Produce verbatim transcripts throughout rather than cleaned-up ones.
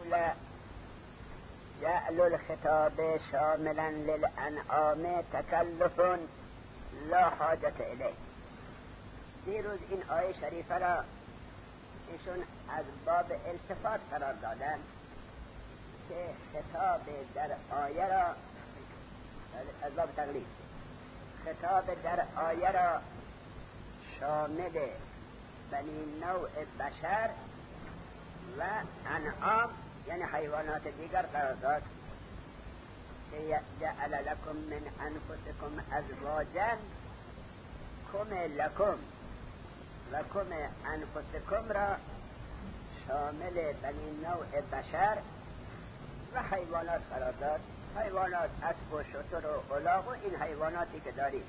قال جعل الخطاب شاملا للانعام تکلف لا حاجت الیه. دیروز این آیه شریفه را ایشون از باب التفات قرار دادن که خطاب در آیه را از باب تقلید خطاب در آیه را شامل بنی نوع بشر و انعام یعنی حیوانات دیگر قرار داد که جعل لکم من انفسکم ازواجا کم لکم و کم انفسکم را شامل بنی نوع بشر و حیوانات قرار داد. حیوانات اسب و شتر و الاغ و این حیواناتی که داریم.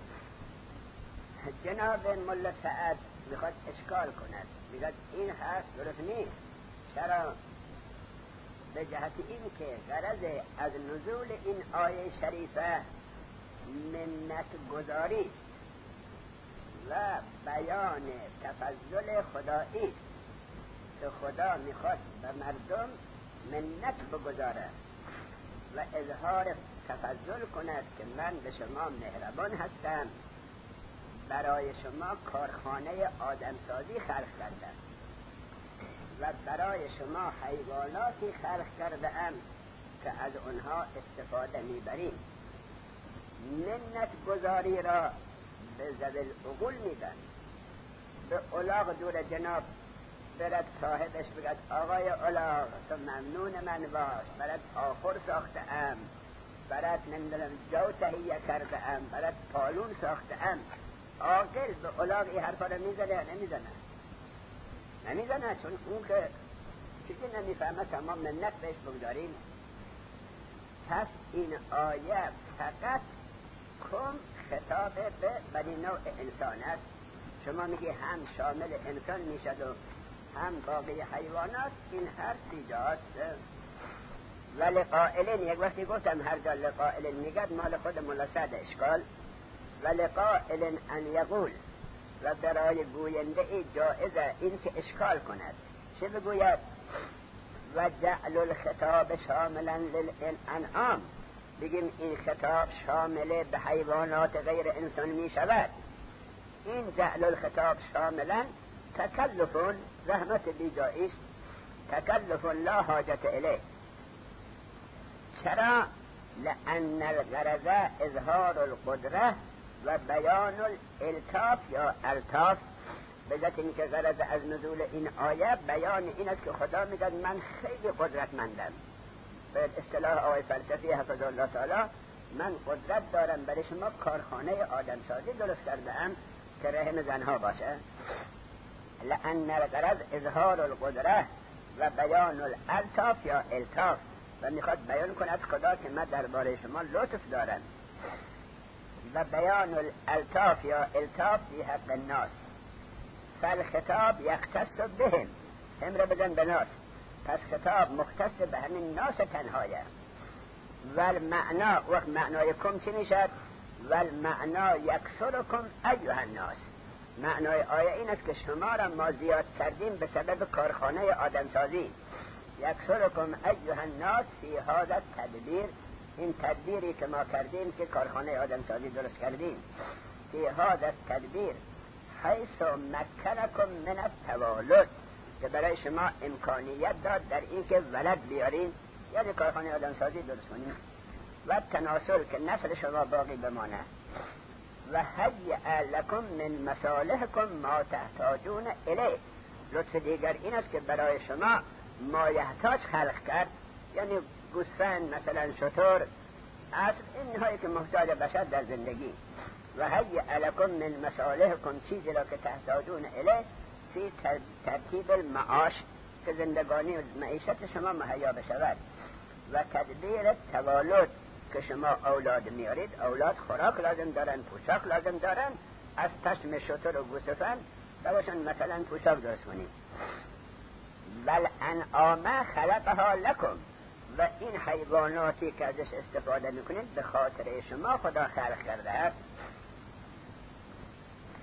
جناب ملا سعد میخواد اشکال کند، میگه این هست درست نیست. چرا؟ به جهت این که غرض از نزول این آیه شریفه منت گذاری است و بیان تفضل خدایی است که خدا میخواد به مردم منت بگذاره و اظهار تفضل کند که من به شما مهربان هستم، برای شما کارخانه آدمسازی خلق کردم و برای شما حیواناتی خلق کردم که از اونها استفاده میبریم. منت گذاری را به ذوی العقول میدن. به الاغ دور جناب برد صاحبش بگد آقای الاغ تو ممنون من باش، برد آخر ساخته ام، برد نمیدونم جو تهیه کرده ام، برد پالون ساخته ام. عاقل به الاغ این حرفا رو میزنه؟ نمیزنه نمیزنه چون اون که چیزی نمیفهمه تمام منت بهش بگذاریم. پس این آیه فقط کم خطاب به بنی نوع انسان است. شما میگی هم شامل انسان میشد و هم باقی حیوانات، این حرف بیجاست. ولی قائلین، یک وقتی گفتم هر جا لقائلین میگد مال خود ملا سعد اشکال، ولی قائلین ان یقول و برای گوینده ای جائزه این که اشکال کند. چه بگوید؟ و جعل الخطاب شاملا للانعام، بگیم این خطاب شامل به حیوانات غیر انسان می شود. این جعل الخطاب شاملا تکلف زحمت بیجایی است، تکلف لا حاجت الیه. چرا؟ لأن الغرض اظهار القدره و بیان الالتاف یا التاف. به ذات این که غرض از نزول این آیه بیان این است که خدا میگه من خیلی قدرتمندم. به اصطلاح آقای فلسفی حفظ الله تعالی، من قدرت دارم برای شما کارخانه آدمسازی درست کردم که رحم زنها باشه. لأن الغرض اظهار القدره و بیان الالتاف یا التاف، و میخواد بیان کند خدا که من درباره شما لطف دارم. و بیان الالتاف یا التاف فی حق الناس، فالخطاب یختص بهم، هم را بزن به ناس، پس خطاب مختص به همین ناس تنهایه. والمعنا، وقت معنای کم چی میشد؟ والمعنا یکسرکم ایها الناس، معنای آیه این است که شما را ما زیاد کردیم به سبب کارخانه آدمسازی. یکسرکم ایها الناس فی هذا التدبیر، این تدبیری که ما کردیم که کارخانه آدمسازی درست کردیم. فی هذا التدبیر حیث مکنکم من التوالد، که برای شما امکانیت داد در این که ولد بیارین، یعنی کارخانه آدمسازی درست کنیم، و تناسل که نسل شما باقی بمانه. و هیئ لکم من مصالحکم ما تحتاجون الیه، لطف دیگر این است که برای شما ما یحتاج خلق کرد، یعنی گوسفند مثلا شتر اصل اینهایی که محتاج بشر در زندگی. و هیئ لکم من مصالحکم، چیزی را که تحتاجون الیه فی ترتیب المعاش، که زندگانی و معیشت شما مهیا بشود. و تدبیر توالد، که شما اولاد میارید، اولاد خوراک لازم دارن، پوشاک لازم دارن، از تشم شتر و گوسفند براشون مثلا پوشاک درست کنید. والانعام خلقها لکم، و این حیواناتی که ازش استفاده میکنید به خاطر شما خدا خلق کرده است.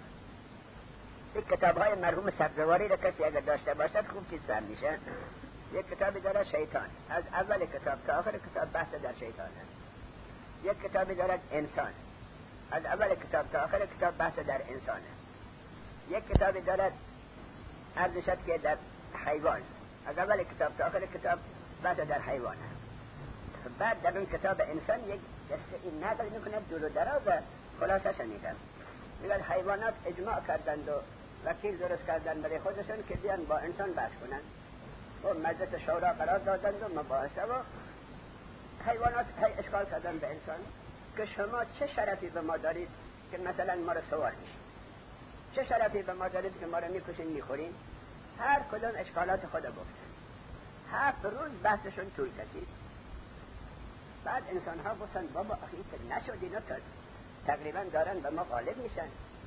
این کتاب های مرحوم سبزواری را کسی اگر داشته باشد خوب چیز فهم میشه. یک کتابی دارد شیطان، از اول کتاب تا آخر کتاب بحث در شیطان است. یک کتابی دارد انسان، از اول کتاب تا آخر کتاب بحث در انسان است. یک کتابی دارد عرض شد که در حیوان، از اول کتاب تا آخر کتاب بحث در حیوان است. بعد در اون کتاب انسان یک قصه این نقل میکند دور و دراز و خلاصه شنیدم. میگن حیوانات اجماع کردند و وکیل درست کردن برای خودشون که بیان با انسان بحث کنند و مجلس شورا قرار دادند و مباحثه و حیوانات هی اشکال کردن به انسان که شما چه شرفی به ما دارید که مثلا ما رو سوار میشید، چه شرفی به ما دارید که ما رو میکشین میخورین. هر کدام اشکالات خود گفتن. هفت روز بحثشون طول کشید. بعد انسان ها گفتن بابا اخی که نشد اینا تا تقریبا دارن به ما غالب میشن،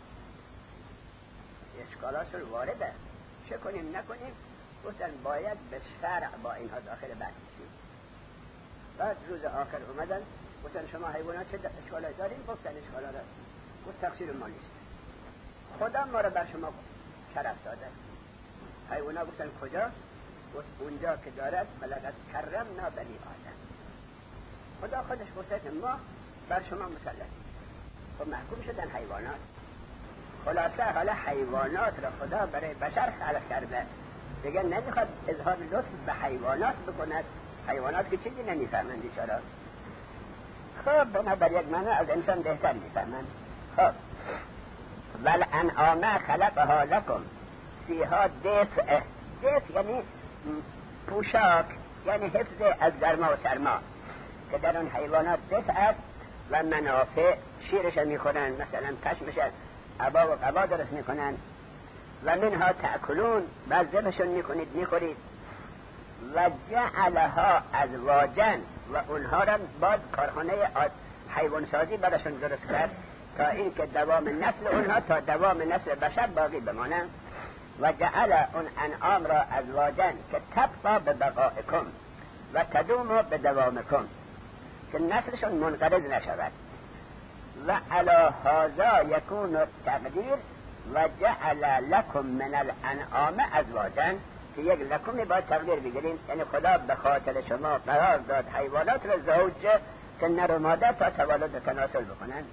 اشکالاتشون وارده، چه کنیم نکنیم. گفتن باید به شرع با اینها داخل بحث شید. بعد روز آخر اومدن گفتن شما حیوانات چه اشکالات دارین؟ گفتن اشکالات گفت تقصیر ما نیست، خدا ما رو بر شما شرف داده. حیوانات گفتن کجا؟ گفت اونجا که دارد ولقد کرمنا بنی آدم، خدا خودش گفته که ما بر شما مسلطیم. خب محکوم شدن حیوانات. خلاصه حالا حیوانات را خدا برای بشر خلق کرده، دیگه نمیخواد اظهار لطف به حیوانات بکند. حیوانات که چیزی نمیفهمند بیچاره. خب بنابر یک معنی از انسان بهتر میفهمند. خب والانعام خلقها لکم فیها دفع، دفع یعنی پوشاک، یعنی حفظ از گرما و سرما، که در اون حیوانات دفع است و منافع. شیرش میخورن، مثلا پشمش عبا و قبا درست میکنن و منها تأکلون، بعض ذبحشون میکنید میخورید. و جعلها ازواجا، و اونها را باز کارخانه حیوان سازی براشون درست کرد تا این که دوام نسل اونها تا دوام نسل بشر باقی بمانند. و جعل اون انعام را ازواجا که تبقى به بقائکم و تدوم به دوامکم، که نسلشون منقرض نشود. و علی هذا یکون التقدیر و جعل لکم من الانعام ازواجا، که یک لکمی باید تقدیر بگیریم، یعنی خدا به خاطر شما قرار داد حیوانات را زوج که نر و ماده تا تولد تناسل بکنن.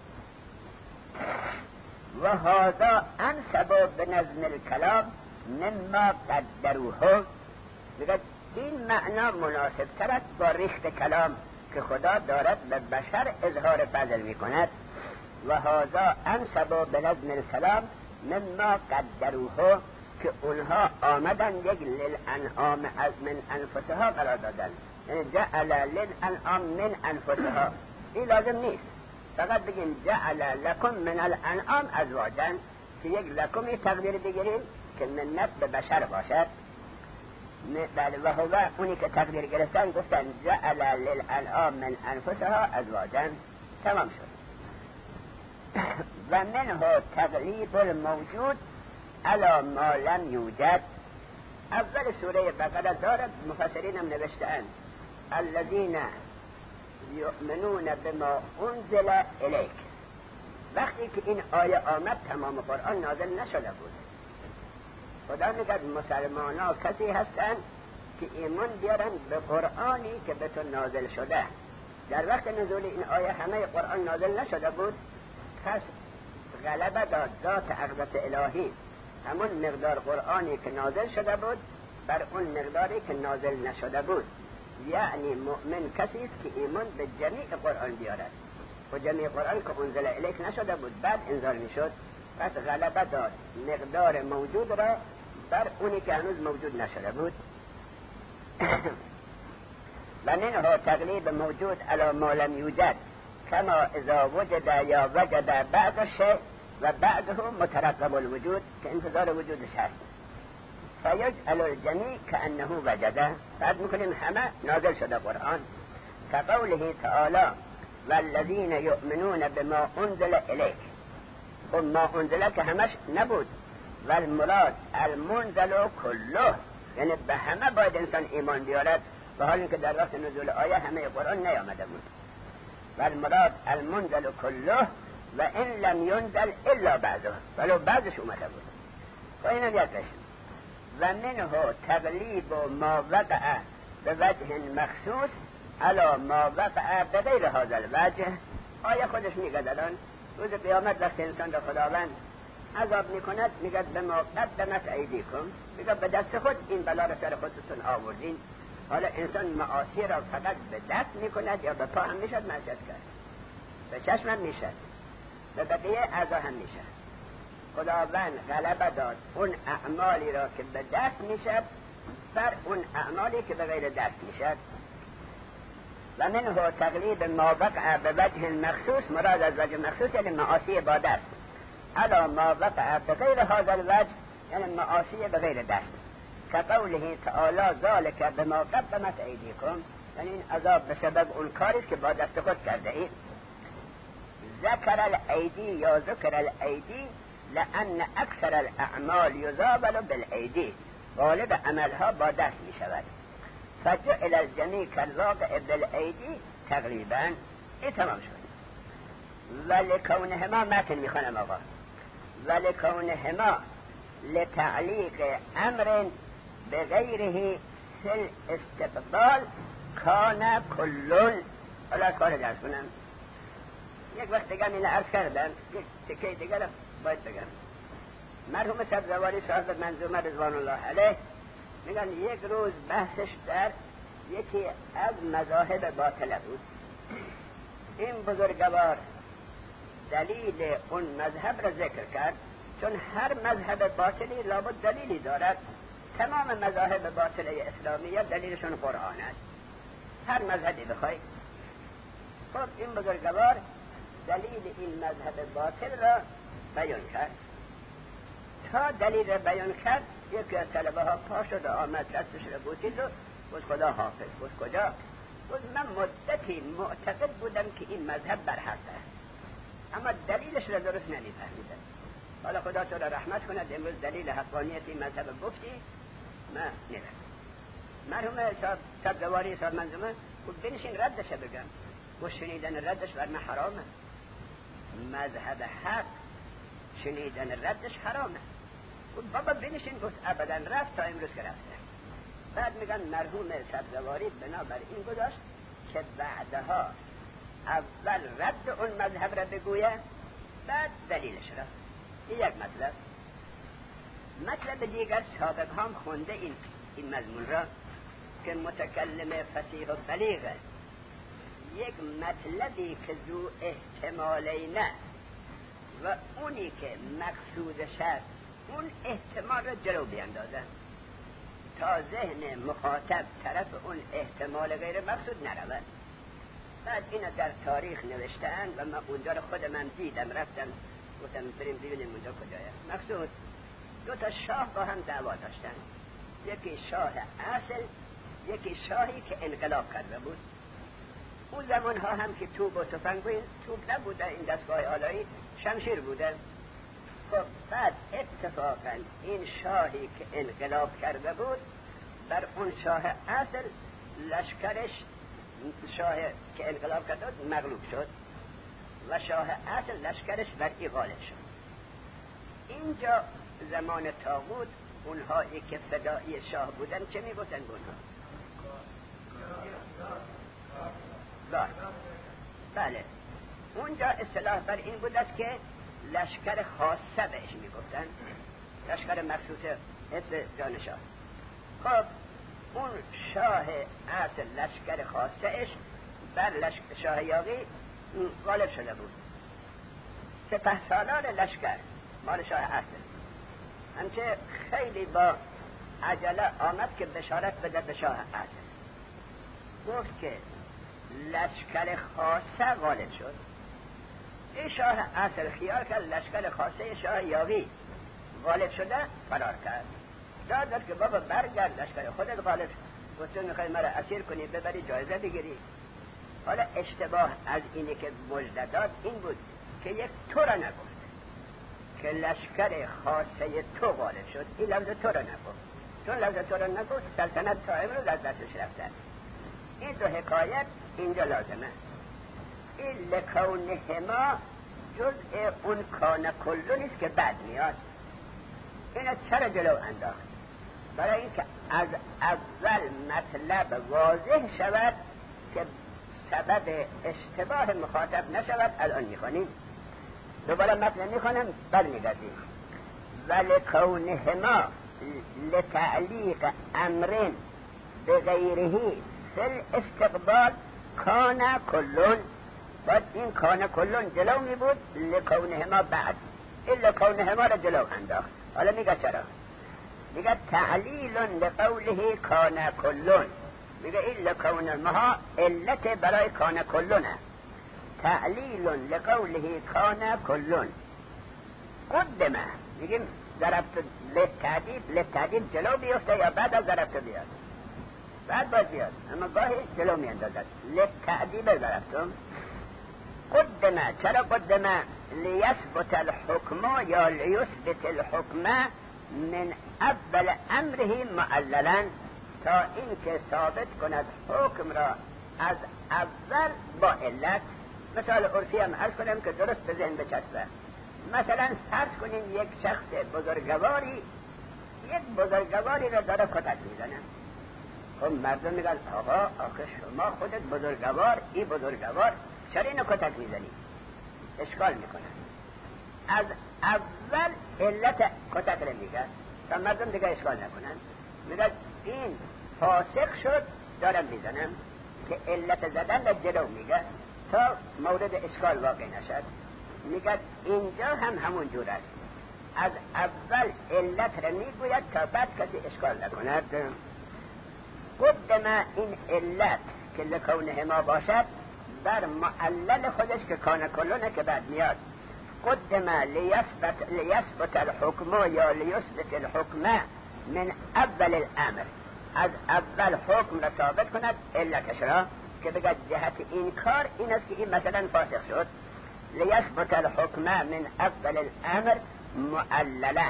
و هذا انسب بنظم الکلام مما قدروه، دیگه این معنا مناسب تر است با ریخت کلام که خدا دارد به بشر اظهار فضل می کند. و هذا انسب بنظم الکلام مما قدروه، که اونها آمدن یک للانعام از من انفسها قرار دادن، یعنی جعل للانعام من انفسها. این لازم نیست، فقط بگیم جعل لکم من الانعام ازواجا، که یک لکمی تقدیر بگیریم که منت به بشر باشد. بله، و هو اونی که تقدیر گرفتن گفتن جعل للانعام من انفسها ازواجا، تمام شد. و منه تغلیب الموجود علی ما لم یوجد. اول سوره بقره دارد، مفسرین هم نوشتند الذین یؤمنون بما انزل الیک. وقتی که این آیه آمد تمام قرآن نازل نشده بود. خدا میگه مسلمان ها کسی هستند که ایمان بیارن به قرآنی که به تو نازل شده. در وقت نزول این آیه همه قرآن نازل نشده بود. پس غلبه داد ذات عقدت الهی همون مقدار قرآنی که نازل شده بود بر اون مقداری که نازل نشده بود. یعنی مؤمن کسی است که ایمان به جمیع قرآن بیارد و جمیع قرآن که انزل الیک نشده بود بعد انزال میشد. پس غلبه داد مقدار موجود را بر اونی که هنوز موجود نشده بود. و منها تغلیب موجود علی ما لم یوجد، کما اذا وجد یا وجد بعض الشیء و بعده مترقب الوجود، که انتظار وجودش هست. فیجعل الجمیع کانه وجده، بعد میکنیم همه نازل شده قرآن. كقوله تعالی والذین یؤمنون بما انزل الیک. خب ما انزل که همش نبود، والمراد المنزل کله، یعنی به همه باید انسان ایمان بیارد، به حال اینکه در وقت نزول آیه همه قرآن نیامده بود. والمراد المنزل کله و ان لم ينزل الا بعضه، ولو بعضش اومده بود. و اینم یاد بشیم. و منه تغلیب و ما وقع به وجه مخصوص علا ما وقع به غیر هذا الوجه. آیه خودش میگه الان روز قیامت وقتی انسان را خداوند عذاب میکند میگه به ما قدمت ایدیکم، میگه به دست خود این بلا را سر خودتون آوردین. حالا انسان معاصی را فقط به دست میکند یا به پا هم میشد معصیت کرد، به چشم هم میشد، به بقیه اعضا هم میشد. خداوند غلبه داد اون اعمالی را که به دست میشد بر اون اعمالی که به غیر دست میشد. و منه تقلیب ما وقع به وجه مخصوص، مراد از وجه مخصوص یعنی معاصی با دست، علا ما وقع به غیر هذا الوجه یعنی معاصی به غیر دست. که قوله تعالی ذالک بما قدمت ایدیکم، یعنی این عذاب به سبب اون کاریست که با دست خود کرده اید. ذکر الایدی یا ذکر الایدی لأن اکثر الاعمال یزابل بالایدی، غالب عملها با دست می شود. فجعل الجمیع کالواقع بالایدی تقریبا. این تمام شد. ولکونهما متن می خوانم آقا، ولکونهما لتعلیق امر بغیره سل استقبال کان کلون. حالا از کار درس کنم. یک وقت دیگه این عرض کردم، یک تکه دیگه را باید بگم. مرحوم سبزواری صاحب منظومه رضوان الله علیه میگن یک روز بحثش در یکی از مذاهب باطله بود. این بزرگوار دلیل اون مذهب را ذکر کرد، چون هر مذهب باطلی لابد دلیلی دارد. تمام مذاهب باطله اسلامیه دلیلشون قرآن است، هر مذهبی بخوای. خب این بزرگوار دلیل این مذهب باطل را بیان کرد. تا دلیل را بیان کرد یکی از طلبه ها پا شد و آمد دستش را بوسید و گفت خدا حافظ. گفت کجا؟ گفت من مدتی معتقد بودم که این مذهب بر حق است، اما دلیلش را درست نمی‌فهمیدم. حالا خدا تو را رحمت کند امروز دلیل حقانیت این مذهب گفتی، من نمی‌فهمم. مرحوم صاحب سبزواری صاحب منظومه گفت بنشین ردش بگم. گفت شنیدن ردش بر من حرامه. مذهب حق شنیدن ردش حرامه. گفت بابا بنشین. گفت ابدا. رفت تا امروز که رفته. بعد میگن مرحوم سبزواری بنابر این گذاشت که بعدها اول رد اون مذهب را بگویه بعد دلیلش را. این یک مطلب. مطلب دیگر سابق هم خونده این, این مضمون را که متکلم فصیح و بلیغه یک مطلبی که ذو احتمالینه و اونی که مقصودش است اون احتمال را جلو بیندازه تا ذهن مخاطب طرف اون احتمال غیر مقصود نرود. بعد اینو در تاریخ نوشتن و من اونجا رو خود من دیدم، رفتم گفتم بریم ببینیم اونجا کجایه. مقصود دو تا شاه با هم دعوا داشتن، یکی شاه اصل، یکی شاهی که انقلاب کرده بود. اون زمان ها هم که توپ و تفنگ توپ نبوده، این دستگاه آلایی شمشیر بوده. خب بعد اتفاقا این شاهی که انقلاب کرده بود بر اون شاه اصل لشکرش، شاه که انقلاب کرده بود مغلوب شد و شاه اصل لشکرش بر ای غالب شد. اینجا زمان طاغوت اونهایی که فدایی شاه بودن چه میگفتن به اونها؟ بله. بله اونجا اصطلاح بر این بود است که لشکر خاصه بهش میگفتن، لشکر مخصوص حفظ جان شاه. خب اون شاه اصل لشکر خاصهش بر لشکر شاه یاغی غالب شده بود. سپه سالار لشکر مال شاه اصل همچه خیلی با عجله آمد که بشارت بده به شاه اصل. گفت که لشکر خاصه غالب شد. این شاه اصل خیال کرد لشکر خاصه شاه یاغی غالب شده، فرار کرد. داد داد که بابا برگرد، لشکر خودت غالب شد. گفت تو میخوای مرا اسیر کنی ببری جایزه بگیری. حالا اشتباه از اینه که مژده داد این بود که یک تو را نگفت که لشکر خاصه تو غالب شد. این لفظ تو را نگفت، چون لفظ تو را نگفت سلطنت تا امروز از دستش رفته. این دو حکایت اینجا لازمه. این لکونهما جزء اون کان کلو نیست که بعد میاد. اینه چرا جلو انداخت؟ برای اینکه از اول مطلب واضح شود که سبب اشتباه مخاطب نشود. الان میخوانیم، دوباره متن میخوانم برمیگردیم. ولکونهما لتعلیق امر بغیره فی الاستقبال کان کلون، باید این کان کلون جلو می بود، لکونهما بعد، این لکونهما را جلو انداخت. حالا میگه چرا؟ میگه تعلیل لقوله کان کلون، میگه این لکونهما علت برای کان کلونه. تعلیل لقوله کان کلون قدمه، میگیم ضربت للتعدیب، للتعدیب جلو بیفته یا بعد از ضربت بیاد؟ بعد باید بیاد، اما گاهی جلو می اندازد. للتعدیب ضربتم قدمه. چرا قدمه؟ لیثبت الحکم یا لیثبت الحکم من اول امره معللا، تا اینکه ثابت کند حکم را از اول با علت. مثال عرفی هم عرض کنم که درست به ذهن بچسبه. مثلا فرض کنیم یک شخص بزرگواری یک بزرگواری را داره کتک میزنه. خب مردم میگن آقا آخه شما خودت بزرگوار، ای بزرگوار، چرا اینو کتک میزنی؟ اشکال میکنه. از اول علت کتک را میگه تا مردم دیگه اشکال نکنن. میگه این فاسق شد دارم میزنم، که علت زدن را جلو میگه تا مورد اشکال واقع نشد. میگه اینجا هم همون جور است، از اول علت را میگوید تا بعد کسی اشکال نکند. قدم این علت که لکونه ما باشد بر معلل خودش که کان کلونه که بعد میاد. قدم لیثبت لیثبت الحکم یا لیثبت الحکم من اول الامر، از اول حکم را ثابت کند علتش را، که بگه جهت این کار این است که این مثلا فاسق شد. لیثبت الحکم من اول الامر معللا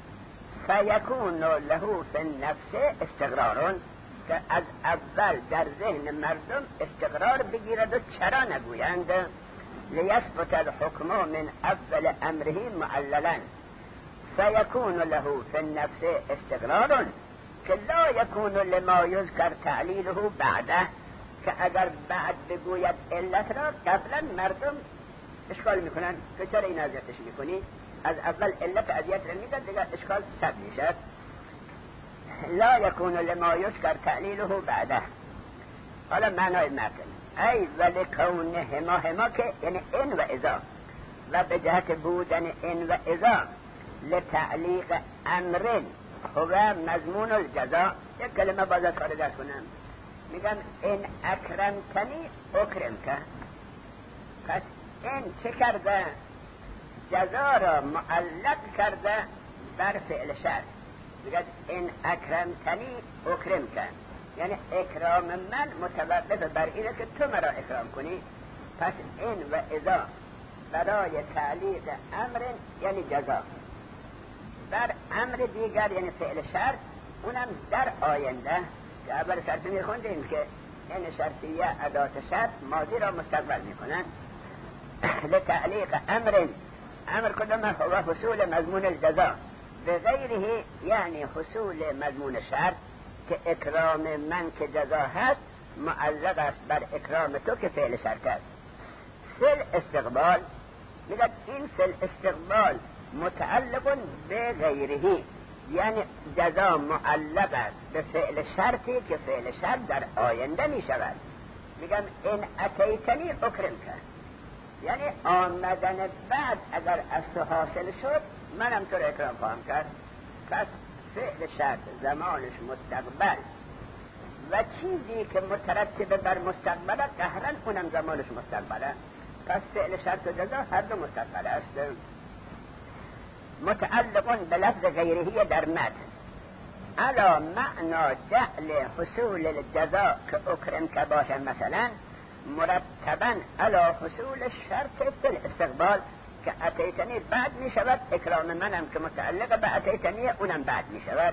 فیکون له فی النفس استقرار، که از اول در ذهن مردم استقرار بگیرد و چرا نگویند لیثبت الحکم من اول امره معللا فیکون له فی النفس استقرار، که لا یکون لما یذکر تعلیله بعده، که اگر بعد بگوید علت را قبلا مردم اشکال میکنن که چرا این اذیتش میکنی؟ از اول علت اذیت را میدن دیگه اشکال صد میشد. لا یکون لما یذکر تعلیله بعده. حالا معنای متن ای ولکونه هما، هما که یعنی ان و اذا، و به جهت بودن ان و اذا لتعلیق امر هو مضمون الجزا. یک کلمه باز از خارج درس کنم، میگم ان اکرمتنی اکرمک. پس این چه کرده؟ جزا را معلق کرده بر فعل شرط. میگه این اکرمتنی اکرمک، یعنی اکرام من متوقف بر اینه که تو مرا اکرام کنی. پس این و اذا برای تعلیق امر یعنی جزا بر امر دیگر یعنی فعل شرط، اونم در آینده که اول شرطی میخوندیم که این شرطیه ادات شرط ماضی را مستقبل میکنن. لتعلیق امر، امر کدامه؟ هو حصول مضمون الجزا به غیره، یعنی حصول مضمون شرط که اکرام من که جزا هست معلق است بر اکرام تو که فعل شرط است. فعل استقبال میگه این فعل استقبال متعلق به غیره، یعنی جزا معلق است به فعل شرطی که فعل شرط در آینده می شود. میگم این اتیتنی اکرم کرد، یعنی آمدن بعد اگر از تو حاصل شد منم تو را اکرام خواهم کرد. پس فعل شرط زمانش مستقبل و چیزی که مترتب بر مستقبل قهرن اونم زمانش مستقبله. پس فعل شرط و جزا هر دو مستقبل است. متعلقون به لفظ غیرهی در متن علا معنا جعل حصول الجزا که اکرم که باشه، مثلا مرتبا علا حصول شرط فی الاستقبال که اتیتنی بعد می شود، اکرام منم که متعلق به اتیتنی اونم بعد می شود.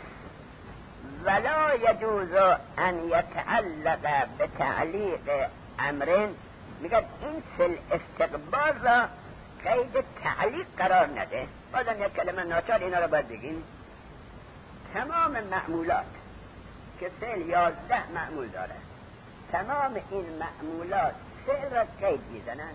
ولا یجوز ان یتعلق به تعلیق امرین، میگه این فی الاستقبال را قید تعلیق قرار نده. بازم یک کلمه ناچار اینا رو باید بگیم. تمام معمولات که فعل یازده معمول داره، تمام این معمولات فعل را قید میزنن،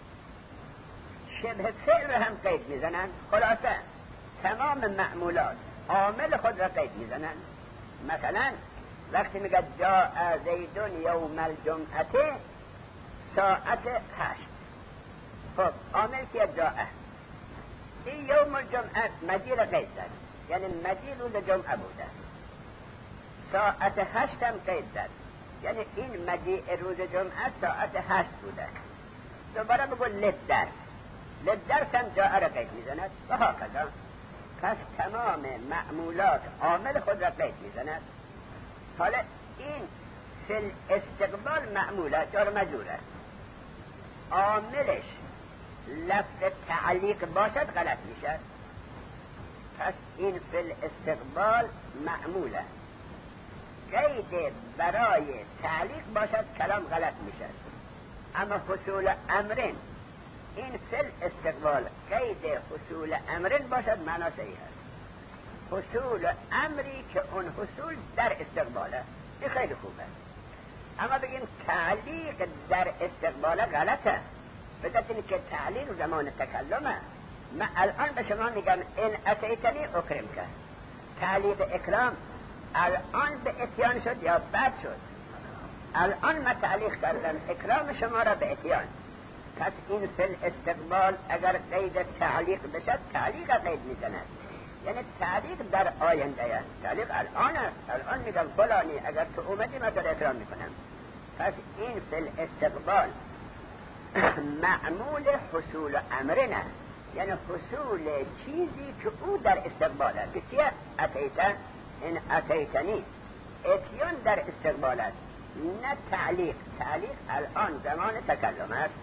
شبه فعل را هم قید میزنن. خلاصه تمام معمولات عامل خود را قید میزنن. مثلا وقتی میگه جاء زیدون یوم الجمعه ساعت هشت، خب عامل که جاء، این یوم الجمعه مجی را قید زد، یعنی مجی روز جمعه بوده. ساعت هشت هم قید زد، یعنی این مجیء روز جمعه ساعت هشت بوده. دوباره بگو للدرس، للدرس هم جاء را قید میزند و هاکذا. پس تمام معمولات عامل خود را قید میزند. حالا این فی الاستقبال معموله جار مجروره، عاملش لفظ تعلیق باشد غلط میشد. پس این فی الاستقبال معموله، قید برای تعلیق باشد کلام غلط میشد. اما حصول امرین، این فی الاستقبال قید حصول امرین باشد معنا صحیح است. حصول امری که اون حصول در استقباله، این خیلی خوبه. اما بگیم تعلیق در استقباله غلطه، بدون که تعلیق زمان تکلمه. من الان به شما میگم این اتیتنی اکرم که تعلیق اکرام الان به اتیان شد یا بعد شد؟ الان من تعلیق کردم اکرام شما را به اتیان. پس این فی الاستقبال اگر قید تعلیق بشد تعلیق قید میزند، یعنی تعلیق در آینده است. تعلیق الان است، الان میگم فلانی اگر تو اومدی من تو را اکرام میکنم. پس این فی الاستقبال معمول حصول امرنه، یعنی حصول چیزی که او در استقبال است. که اتیتن، این اتیتنی اتیان در استقبال است، نه تعلیق. تعلیق الان زمان تکلم است.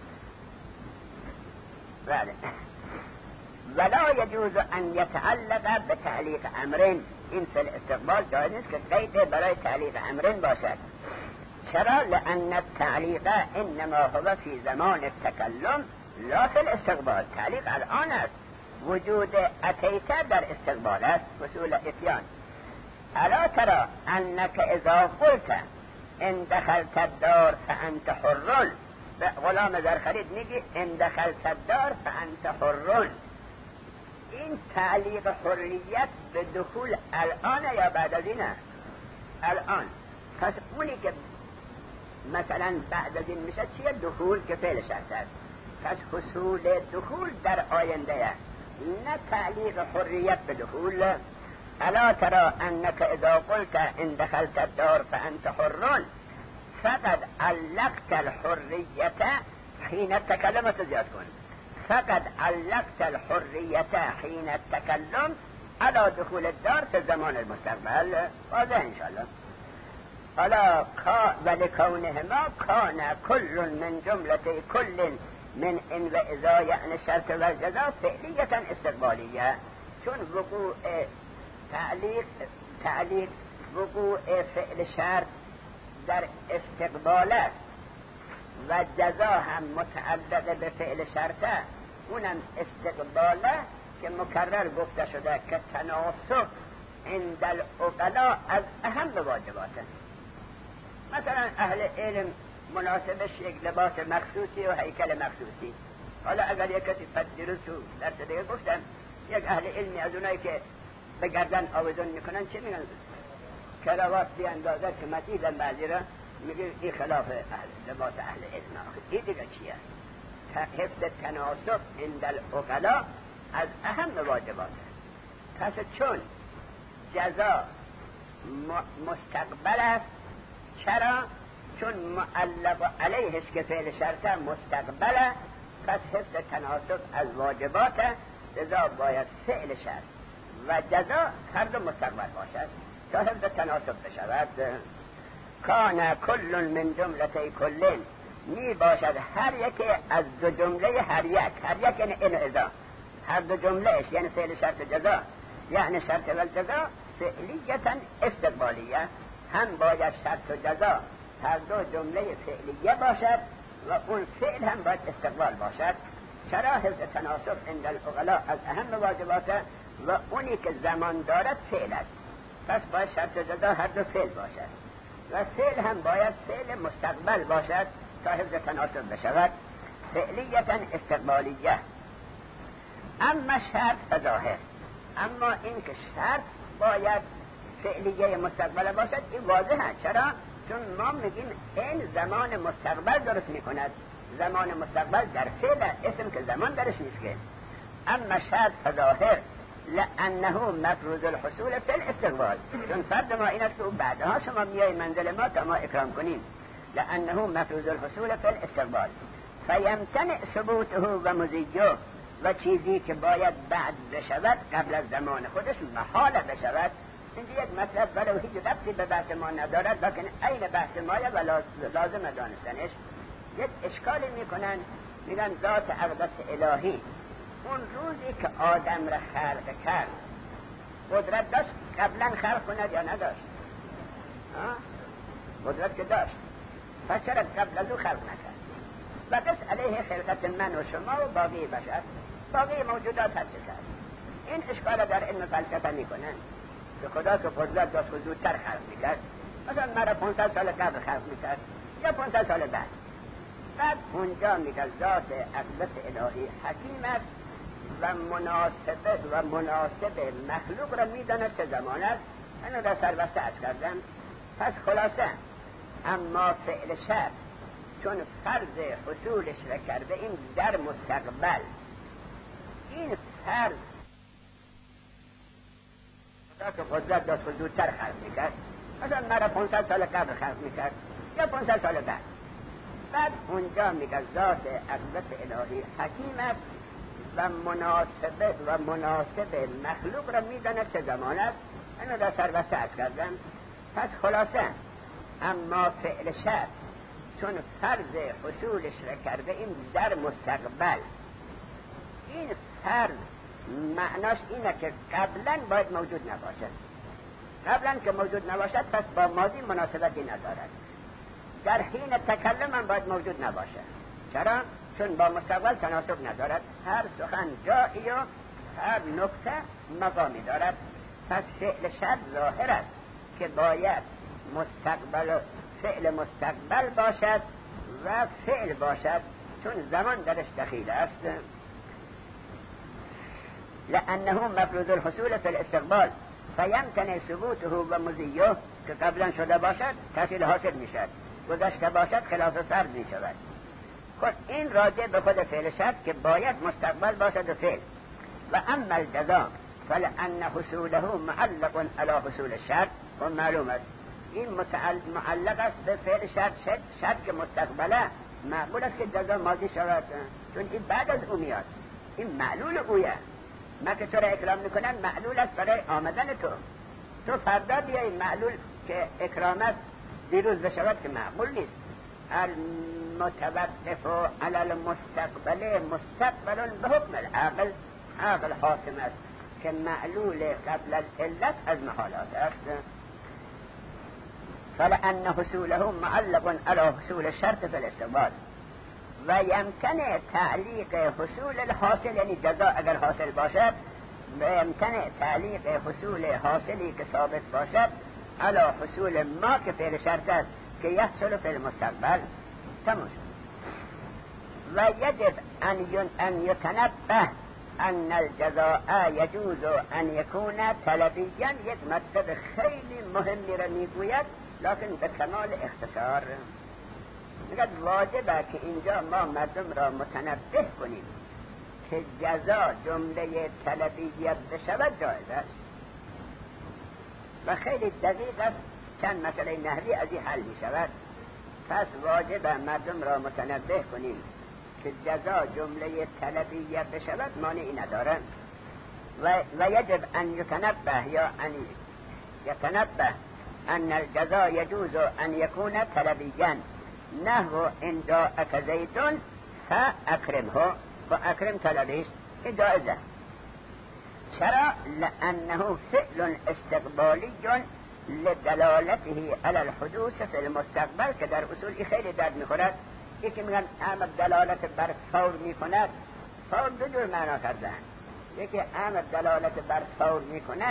بله. ولا يجوز ان يتعلق بتعلیق امرین، این فی الاستقبال جایز نیست که قید برای تعلیق امرین باشد. چرا؟ لان التعلیق انما هو فی زمان التکلم لا فی الاستقبال. تعلیق الان است، وجود اتیت در استقبال است، حصول اتیان. الا ترى انك اذا قلت ان دخلت الدار فانت حر، به غلام در خرید میگی ان دخلت الدار فانت حر. این تعلیق حریت به دخول الان یا بعد از اینه؟ الان. پس اونی که مثلا بعد از این میشه چیه؟ دخول که فعل شرط است. پس حصول دخول در آینده است، نه تعلیق حریت به دخول. الا ترى انك اذا قلت ان دخلت الدار فانت حر فقد علقت الحرية حين التكلم. تزياد كن فقد علقت الحرية حين التكلم على دخول الدار في الزمان المستقبل. هذا ان شاء الله. الا ولكونهما كان كل من جملة كل من ان واذا يعني الشرط والجزاء فعلية استقبالية، چون وقوع تعلیق تعلیق وقوع فعل شرط در استقبال است و جزا هم متعلق به فعل شرطه، اونم استقباله که مکرر گفته شده که تناسب عند العقلاء از اهم واجباته. مثلا اهل علم مناسبش یک لباس مخصوصی و هیکل مخصوصی. حالا اگر یک کسی پدیرو تو درس دیگه گفتن یک اهل علمی از اونایی که به گردن آویزون میکنن چه میگن؟ کراوات بی اندازه که مدیدن بعضی را میگه این خلاف اهل لباس اهل علم. این دیگه چیه؟ حفظ تناسب عند العقلاء از اهم واجبات. پس چون جزا مستقبل است، چرا؟ چون معلق علیهش که فعل شرطه مستقبله، پس حفظ تناسب از واجبات، جزا باید فعل شرط و جزا هر دو مستقبل باشد تا حفظ تناسب بشود. کان کل من جمله کلین، می باشد هر یکی از دو جمله هر یک. هر یک یعنی این ازا، هر دو جملهش یعنی فعل شرط جزا، یعنی شرط و جزا فعلیتا استقبالیه. هم باید شرط و جزا هر دو جمله فعلیه باشد و اون فعل هم باید استقبال باشد. چرا؟ حفظ تناسب عند العقلاء از اهم واجباته و اونی که زمان دارد فعل است. پس باید شرط جزا هر دو فعل باشد و فعل هم باید فعل مستقبل باشد تا حفظ تناسب بشود، فعلیتا استقبالیه. اما شرط فظاهر، اما این که شرط باید فعلیه مستقبل باشد این واضحه. چرا؟ چون ما میگیم این زمان مستقبل درست میکند، زمان مستقبل در فعل، اسم که زمان درش نیست که. اما شرط فظاهر لانه مفروض الحصول فی الاستقبال، چون فرد ما این است که بعدها شما میای منزل ما تا ما اکرام کنیم، لانه مفروض الحصول فی الاستقبال فیمتنع ثبوته و مزیه، و چیزی که باید بعد بشود قبل از زمان خودش محال بشود. اینجا یک مطلب ولو هیچ ربطی به بحث ما ندارد لیکن عین بحث مایه و لازم دانستنش. یک اشکالی میکنن، میگن ذات اقدس الهی اون روزی که آدم را خلق کرد قدرت داشت قبلا خلق کند یا نداشت؟ قدرت که داشت، پس چرا قبل از او خلق نکرد؟ و قص علیه خلقت من و شما و باقی بشر، باقی موجودات هر چیز هست. این اشکال در علم فلسفه میکنن که خدا که قدرت داشت که زودتر خلق میکرد، مثلا مرا پانصد سال قبل خلق میکرد یا پانصد سال بعد. بعد اونجا میگه ذات اقدس الهی حکیم است و مناسبه و مناسب مخلوق را میداند چه زمان است. اینو در سربسته عرض کردم. پس خلاصه اما فعل شرط چون فرض حصولش را کرده این در مستقبل، این فرض خدا که قدرت داشت زودتر خلق میکرد، مثلا مرا پانصد سال قبل خلق میکرد یا پانصد سال بعد. بعد اونجا میگه ذات اقدس الهی حکیم است و مناسبه و مناسب مخلوق را میداند چه زمان است. اینو در سربسته عرض کردم. پس خلاصه اما فعل شرط چون فرض حصولش را کرده این در مستقبل، این فرض معناش اینه که قبلا باید موجود نباشد. قبلا که موجود نباشد پس با ماضی مناسبتی ندارد. در حین تکلم هم باید موجود نباشه. چرا؟ چون با مستقبل تناسب ندارد. هر سخن جایی و هر نکته مقامی دارد. پس فعل شرط ظاهر است که باید مستقبل فعل مستقبل باشد و فعل باشد چون زمان درش دخیل است. لأنه مفروض الحصول فی الاستقبال فیمتنع ثبوته و مزیه، که قبلا شده باشد تحصیل حاصل می شد، گذشته باشد خلاف فرض می شود. خود این راجع به خود فعل شرط که باید مستقبل باشد و فعل. و اما الجزا فلأن حصوله معلق على حصول الشرط، و معلوم است این معلق است به فعل شرط. شرط, شرط که مستقبله معقول است که جزا ماضی شود، چون این بعد از او میاد. این معلول اویه. ما که تو را اکرام میکنن معلول است برای آمدن تو. تو فردا بیایی معلول که اکرام است دیروز بشود که معقول نیست. المتوقف علی المستقبل مستقبل به حکم العقل، عقل حاکم است که معلول قبل العلت از محالات است. فلأن حصوله معلق على حصول الشرط في الاستقبال و یمکنه تعلیق حصول الحاصل، یعنی جزا اگر حاصل باشد و یمکنه تعلیق حصول حاصلی که ثابت باشد على حصول ما که فعل شرط است که یحصل فی المستقبل. تمام. و یجب ان یتنبه ان الجزاء یجوز ان یکون طلبیا. یک مطلب خیلی مهمی را میگوید لکن به کمال اختصار. میگه واجبه که اینجا ما مردم را متنبه کنیم که جزا جمله طلبیت بشود جایز است و خیلی دقیق است. چند مسئله نحوی از این حل می شود. پس واجبه مردم را متنبه کنیم که جزا جمله طلبیت بشود مانعی ندارن. و, و یجب ان یتنبه یا ان یتنبه ان الجزا یجوز ان یکون طلبیا نحو ان جاءک زید فاکرمه، فاکرم طلبی است، این جایزه. چرا؟ لانه فعل استقبالی لدلالته علی الحدوث فی المستقبل، که در اصول این خیلی درد میخورد. یکی میگن امر دلالت بر فور میکند. فور دو جور معنا کردن. یکی امر دلالت بر فور میکند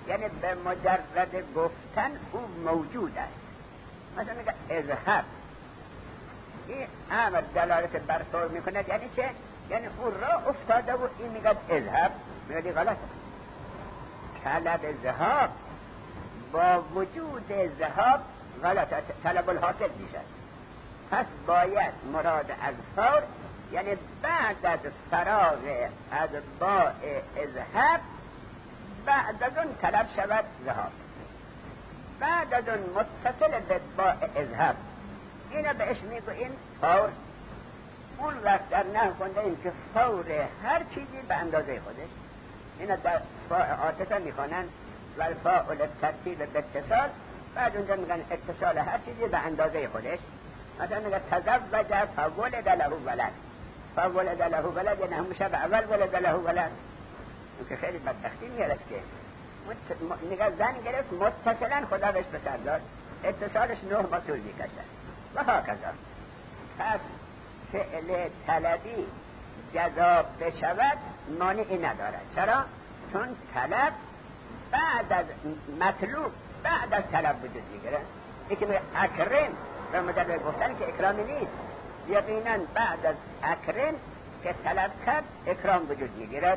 یعنی به مجرد گفتن او موجود است. مثلا میگه اذهب، این امر دلالت بر فور میکنه، یعنی چه؟ یعنی او را افتاده و این میگه اذهب، میگه غلط. طلب ذهاب با وجود ذهاب غلط، طلب الحاصل میشه. پس باید مراد از فور یعنی بعد از فراغ از باء اذهب، بعد از اون طلب شود ذهاب، بعد از اون متصل به باء اذهب، اینو بهش میگوییم فور. اون وقت در نحو خونده این که فور هر چیزی به اندازه خودش، اینو در فاء عاطفه میخوانن والفاء للترتیب باتصال، بعد اونجا میگن اتصال هر چیزی به اندازه خودش. مثلا میگه تزوج فولد له ولد، فولد له ولد یعنی همون شب اول ولد له ولد. اون که خیلی بدبختی میارد که میگه زن گرفت متصلا خدا بهش پسر داد، اتصالش نه ماه طول میکشد و ها کذا. پس فعل طلبی جذاب بشود مانعی ندارد. چرا؟ چون طلب بعد از مطلوب بعد از طلب وجود میگیره. یکی میگه اکرم و مجرد گفتن که اکرامی نیست، یقینا بعد از اکرم که طلب کرد اکرام وجود میگیرد.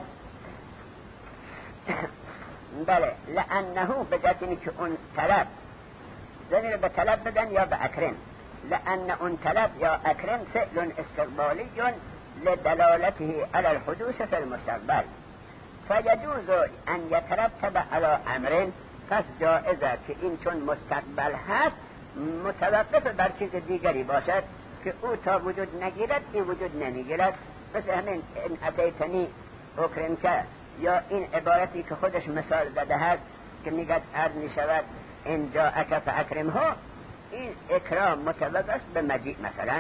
بله، لانه به جهتی که اون طلب زمین به طلب بدن یا به اکرم، لان اون طلب یا اکرم فعل استقبالی لدلالته على الحدوث في المستقبل، فيجوز ان يترتب على امر. پس جائزه که این چون مستقبل هست متوقف بر چیز دیگری باشد که او تا وجود نگیرد این وجود نمیگیرد. مثل همین این اتیتنی اکرمکه یا این عبارتی که خودش مثال زده هست که میگد عرض میشود ان جاءک فاکرمه، این اکرام متوقف است به مجیء مثلا.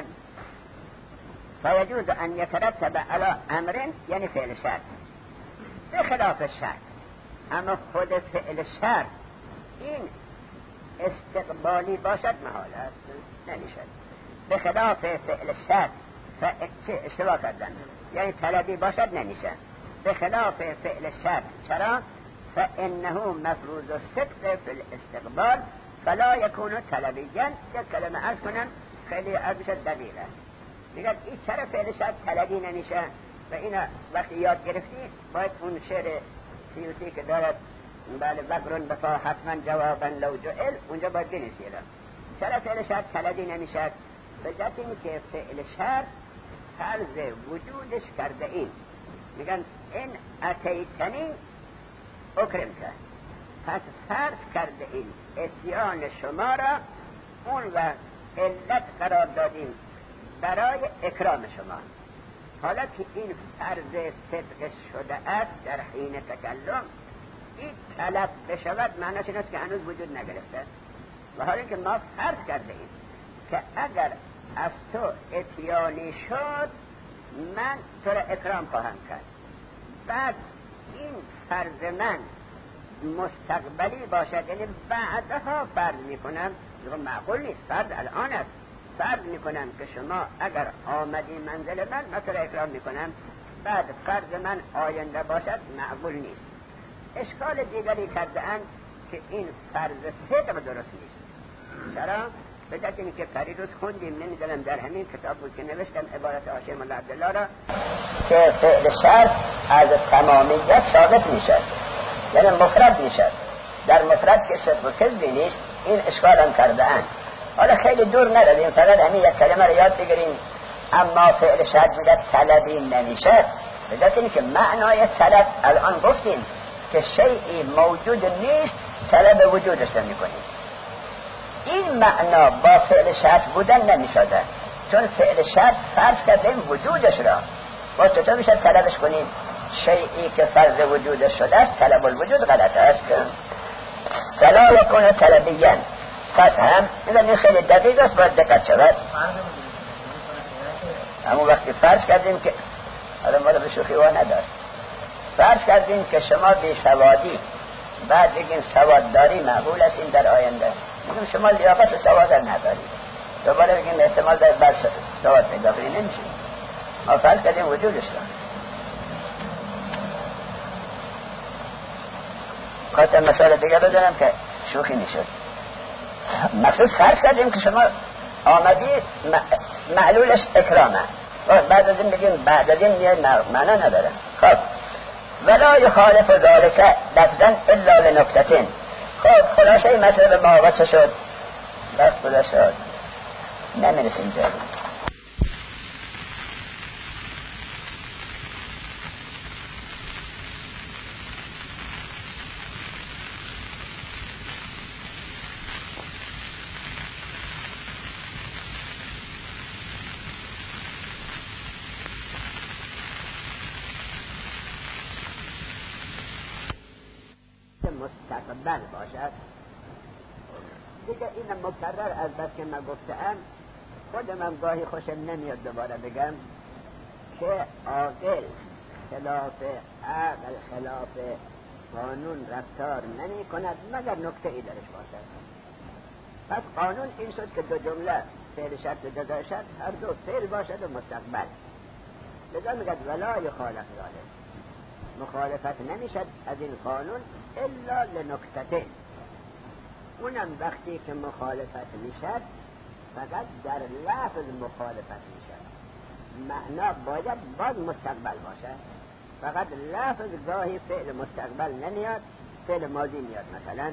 فیجوز ان یترتب علی امر یعنی فعل شرط به خلاف شرط، اما خود فعل شرط این استقبالی باشد محال است، نمیشد. به خلاف فعل شرط چه اشتباه کردن، یعنی طلبی باشد نمیشه. به خلاف فعل شرط، چرا؟ فانه مفروض الصدق فی الاستقبال فلا یکون طلبیا. یک کلمه عرض کنم خیلی عرض دقیقه، میگن این چرا فعل شرط طلبی نمیشه؟ و اینا وقتی یاد گرفتی باید اون شعر سیوطی که دارد بله وقرن بفا حتما جوابا لو جعل، اونجا باید بنویسید چرا فعل شرط طلبی نمیشه؟ به جهت این که فعل شرط فرض وجودش کرده این، میگن این اتیتنی اکرم کرد، پس فرض کرده این اتیان شما را اون و علت قرار دادیم برای اکرام شما. حالا که این فرض صدق شده است در حین تکلم، این طلب بشود معناش این است که هنوز وجود نگرفته. و حالا که ما فرض کرده ایم که اگر از تو اتیانی شد من تو را اکرام خواهم کرد، بعد این فرض من مستقبلی باشد، یعنی بعدها فرض میکنم، معقول نیست فرض الان است، فرض میکنم که شما اگر آمدی منزل من من تو را اکرام میکنم، بعد فرض من آینده باشد معقول نیست. اشکال دیگری کرده اند که این فرض صدق درست نیست. چرا؟ به جهت اینکه پریروز خوندیم، نمیدونم در همین کتاب بود که نوشتم عبارت هاشم الله عبدالله را که فعل شرط از تمامیت ثابت میشد، یعنی مفرد میشد. در مفرد که صدق و کذبی نیست، این اشکال هم کرده اند. حالا خیلی دور نرویم، فقط همین یک کلمه را یاد بگیریم. اما فعل شرط میگه طلبی نمیشه، به جهت اینکه معنای طلب الان گفتیم که شیئی موجود نیست طلب وجودش رو میکنیم. این معنا با فعل شرط بودن نمیشده، چون فعل شرط فرض کردیم وجودش را، با تو تو میشه طلبش کنیم. شیئی که فرض وجودش شده است طلب الوجود غلط است، فلا یکون طلبیا. پس هم این خیلی دقیق است، باید دقت شود. همون وقتی فرض کردیم که حالا ما رو به شوخی وا ندار، فرض کردیم که شما بی سوادی، بعد بگیم سواد داری معقول است این در آینده، بگیم شما لیاقت و سواد نداری، دوباره بگیم احتمال دارد بس سواد پیدا کنی، نمیشه. ما فرض کردیم وجودش را. خواستم مثال دیگه بزنم که شوخی میشد. مخصوص فرض کردیم که شما آمدی معلولش اکرامه، بعد از این بگیم بعد از این یه معنا نداره. خب ولا یخالف ذلك لفظا الا لنکتتین. خب خلاصه مسئله ما واسه شد بس بوده شد نمیرسیم جایی. مستقبل باشد دیگه این مکرر از بس که من گفتم خودم هم گاهی خوشم نمیاد دوباره بگم که عاقل خلاف عقل خلاف قانون رفتار نمی کند مگر نکته ای درش باشد. پس قانون این شد که دو جمله فعل شرط و جزای شرط هر دو فعل باشد و مستقبل. لذا میگد ولا یخالف ذلک، مخالفت نمیشد از این قانون الا لنکتتین. اونم وقتی که مخالفت میشد فقط در لفظ مخالفت میشد، معنا باید باز مستقبل باشد. فقط لفظ گاهی فعل مستقبل نمیاد، فعل ماضی میاد. مثلا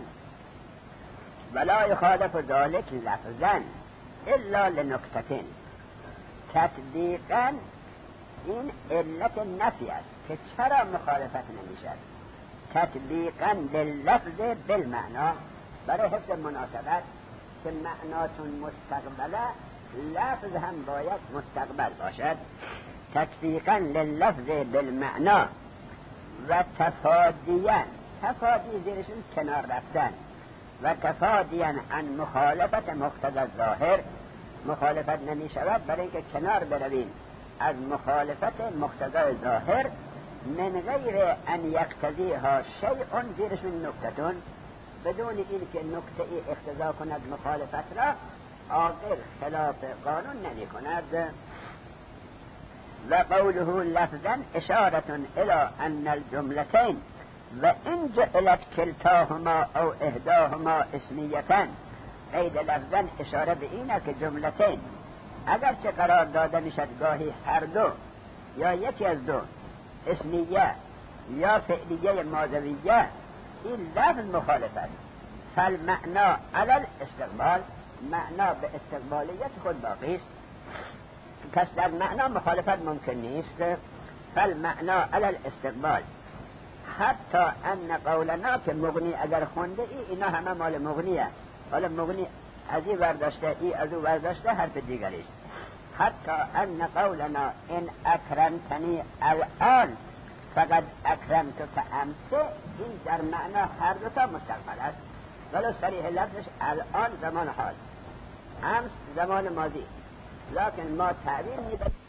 ولا یخالف ذلک لفظا الا لنکتتین. تطبیقا این علت نفی است که چرا مخالفت نمیشد. تطبیقا لللفظ بالمعنا، برای حفظ مناسبت که معناتون مستقبله لفظ هم باید مستقبل باشد. تطبیقا لللفظ بالمعنا و تفادیاً، تفادی زیرشون کنار رفتن، و تفادیاً عن مخالفت مقتضی الظاهر. مخالفت نمی شود برای اینکه کنار برویم از مخالفت مقتضی ظاهر. من غیر ان یقتضیها شیء، زیرشون نکتتون، بدون این که نکته ای اقتضا کند مخالفت را، عاقل خلاف قانون نمی کند. و قوله لفظا اشارة الى ان الجملتين و این جعلت کلتاهما او احداهما اسمیتن. قید لفظا اشاره به اینه که جملتین اگر چه قرار داده میشد گاهی هر دو یا یکی از دو اسمیه یا فعلیه ماضویه، این لفظ مخالفت. فالمعنا علی الاستقبال، معنا به استقبالیت خود باقی است، پس در معنا مخالفت ممکن نیست. فالمعنا علی الاستقبال حتی ان قولنا، که مغنی اگر خونده ای اینا همه مال مغنیه، حالا مغنی از این ورداشته ای از او ورداشته حرف دیگری است. حتی ان قولنا ان اکرمتنی الان فقد اکرمتک امس، این در معنا هر دو تا مستقبل است، ولی صریح لفظش الان زمان حال، امس زمان ماضی، لکن ما تعبیر می‌دهیم